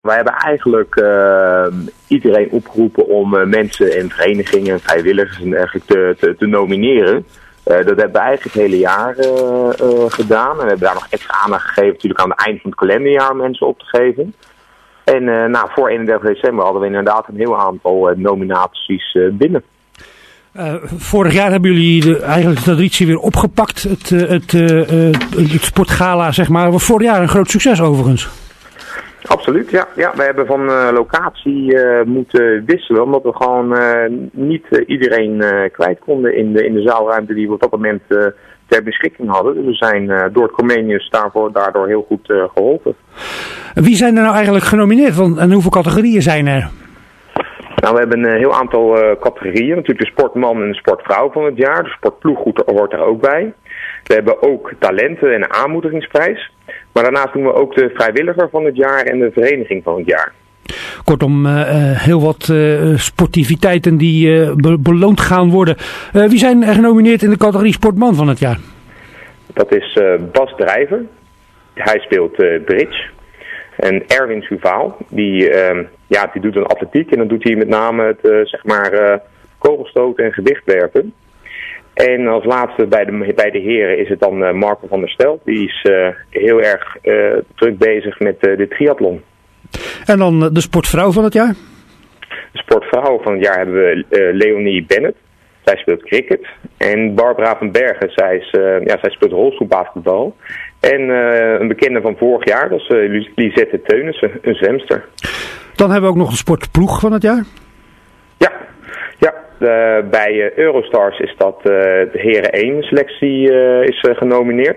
Wij hebben eigenlijk iedereen opgeroepen om mensen en verenigingen en vrijwilligers en dergelijke te nomineren. Dat hebben we eigenlijk het hele jaar gedaan. En we hebben daar nog extra aandacht gegeven natuurlijk aan het eind van het kalenderjaar om mensen op te geven. En voor 31 december hadden we inderdaad een heel aantal nominaties binnen. Vorig jaar hebben jullie eigenlijk de traditie weer opgepakt. Het sportgala, zeg maar. Was vorig jaar een groot succes overigens. Absoluut, ja. We hebben van locatie moeten wisselen, omdat we gewoon niet iedereen kwijt konden in de zaalruimte die we op dat moment ter beschikking hadden. Dus we zijn door het Comenius daardoor heel goed geholpen. Wie zijn er nou eigenlijk genomineerd en hoeveel categorieën zijn er? Nou, we hebben een heel aantal categorieën. Natuurlijk de sportman en de sportvrouw van het jaar. De sportploeg hoort er ook bij. We hebben ook talenten en een aanmoedigingsprijs. Maar daarnaast doen we ook de vrijwilliger van het jaar en de vereniging van het jaar. Kortom, heel wat sportiviteiten die beloond gaan worden. Wie zijn er genomineerd in de categorie sportman van het jaar? Dat is Bas Drijver. Hij speelt bridge. En Erwin Suvaal, die doet een atletiek en dan doet hij met name het kogelstoten en gewichtwerpen. En als laatste bij de heren is het dan Marco van der Stel. Die is heel erg druk bezig met de triathlon. En dan de sportvrouw van het jaar? De sportvrouw van het jaar hebben we Leonie Bennett. Zij speelt cricket. En Barbara van Bergen, zij speelt rolstoelbasketbal. En een bekende van vorig jaar, dat is Lisette Teunissen, een zwemster. Dan hebben we ook nog de sportploeg van het jaar? Ja. Bij Eurostars is dat de heren 1 selectie is genomineerd.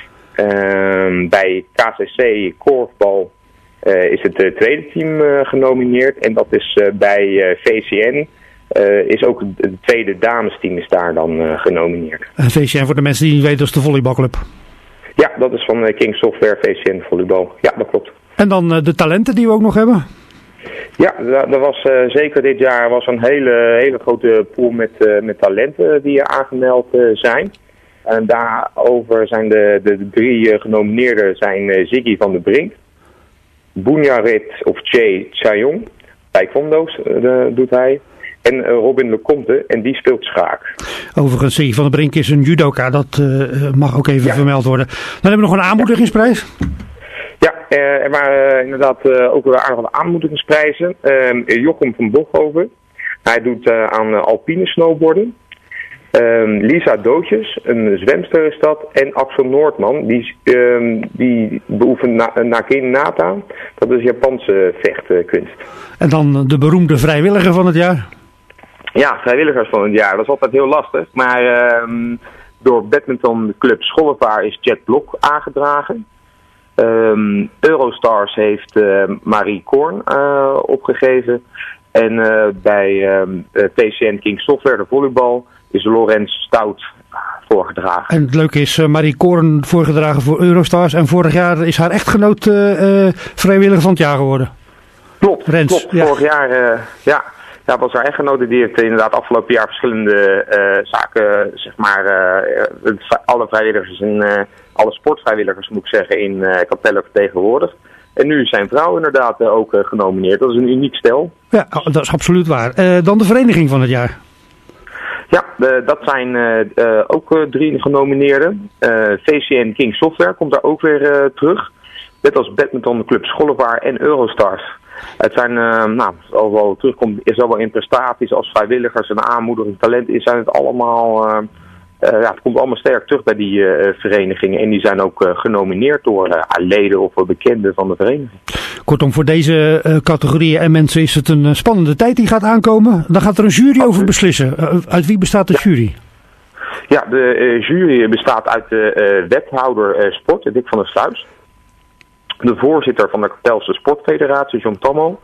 Bij KCC korfbal is het tweede team genomineerd. En dat is bij VCN is ook het tweede damesteam is daar dan genomineerd. En VCN, voor de mensen die niet weten, dat is de volleybalclub. Ja, dat is van King Software VCN volleybal. Ja, dat klopt. En dan de talenten die we ook nog hebben? Ja, er was zeker dit jaar een hele grote pool met talenten die aangemeld zijn. En daarover zijn de 3 genomineerden zijn Ziggy van der Brink, Bunyarit of Che Chayong, taekwondo's doet hij, en Robin Lecomte, en die speelt schaak. Overigens, Ziggy van der Brink is een judoka, dat mag ook even vermeld worden. Dan hebben we nog een aanmoedigingsprijs. Ja, er waren inderdaad ook weer aardige aanmoedigingsprijzen. Jochem van Bochhoven, hij doet aan alpine snowboarden. Lisa Dootjes, een zwemster is dat. En Axel Noordman, die beoefent Nakin Nata. Dat is Japanse vechtkunst. En dan de beroemde vrijwilliger van het jaar? Ja, vrijwilligers van het jaar. Dat is altijd heel lastig. Maar door badmintonclub Schollevaar is Jet Blok aangedragen. Eurostars heeft Marie Korn opgegeven. En bij TCN King Software, de volleybal, is Lorenz Stout voorgedragen. En het leuke is, Marie Korn voorgedragen voor Eurostars. En vorig jaar is haar echtgenoot vrijwilliger van het jaar geworden. Klopt. Ja. Vorig jaar was haar echtgenote. Die heeft inderdaad afgelopen jaar verschillende zaken, alle vrijwilligers en alle sportvrijwilligers, moet ik zeggen, in Capelle vertegenwoordigd. En nu is zijn vrouw inderdaad ook genomineerd. Dat is een uniek stel. Ja, dat is absoluut waar. Dan de vereniging van het jaar. Ja, dat zijn ook 3 genomineerden. VCN King Software komt daar ook weer terug. Net als Badminton Club Schollevaar en Eurostars. Het zijn, overal terugkomt, zowel in prestaties als vrijwilligers en aanmoediging, talent, zijn het allemaal, het komt allemaal sterk terug bij die verenigingen. En die zijn ook genomineerd door leden of bekenden van de vereniging. Kortom, voor deze categorieën en mensen is het een spannende tijd die gaat aankomen. Dan gaat er een jury over beslissen. Uit wie bestaat de jury? Ja, de jury bestaat uit de wethouder sport, Dick van der Sluis. De voorzitter van de Kapelse Sportfederatie, John Tammo.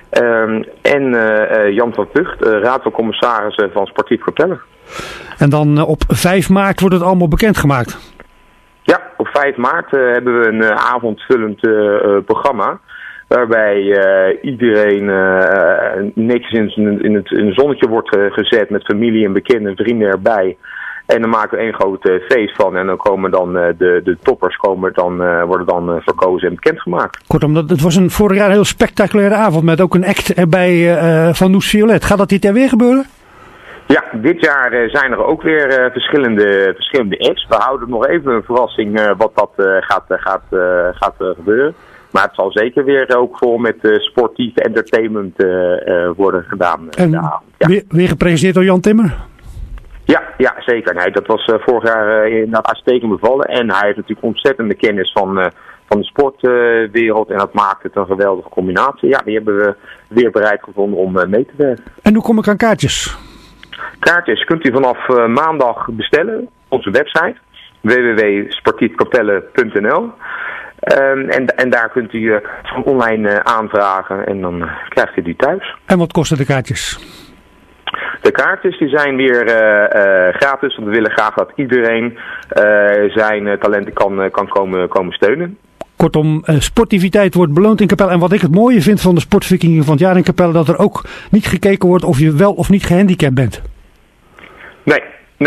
En Jan van Vught, raad van commissarissen van Sportief Capelle. En dan op 5 maart wordt het allemaal bekendgemaakt? Ja, op 5 maart hebben we een avondvullend programma. Waarbij iedereen netjes in het zonnetje wordt gezet met familie en bekenden en vrienden erbij. En dan maken we één groot feest van. En dan komen dan de toppers worden dan verkozen en bekendgemaakt. Kortom, het was vorig jaar een heel spectaculaire avond met ook een act erbij van Noes Violet. Gaat dat dit jaar weer gebeuren? Ja, dit jaar zijn er ook weer verschillende acts. We houden nog even een verrassing wat dat gaat gebeuren. Maar het zal zeker weer ook vol met sportief entertainment worden gedaan. En de avond. Ja. Weer gepresenteerd door Jan Timmer? Ja, zeker. Nee, dat was vorig jaar inderdaad uitstekend bevallen. En hij heeft natuurlijk ontzettende kennis van de sportwereld. En dat maakt het een geweldige combinatie. Ja, die hebben we weer bereid gevonden om mee te werken. En hoe kom ik aan kaartjes? Kaartjes kunt u vanaf maandag bestellen op onze website www.sportiefkapelle.nl. En daar kunt u online aanvragen en dan krijgt u die thuis. En wat kosten de kaartjes? De kaartjes die zijn weer gratis, want we willen graag dat iedereen zijn talenten kan komen steunen. Kortom, sportiviteit wordt beloond in Capelle. En wat ik het mooie vind van de sportvikingen van het jaar in Capelle, dat er ook niet gekeken wordt of je wel of niet gehandicapt bent. Nee.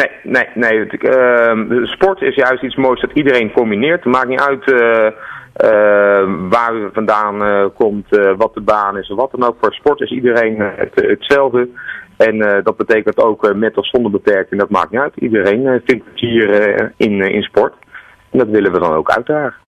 Sport is juist iets moois dat iedereen combineert. Het maakt niet uit waar u vandaan komt, wat de baan is of wat dan ook. Voor sport is iedereen hetzelfde. En dat betekent ook met of zonder beperking, dat maakt niet uit. Iedereen vindt plezier in sport. En dat willen we dan ook uitdragen.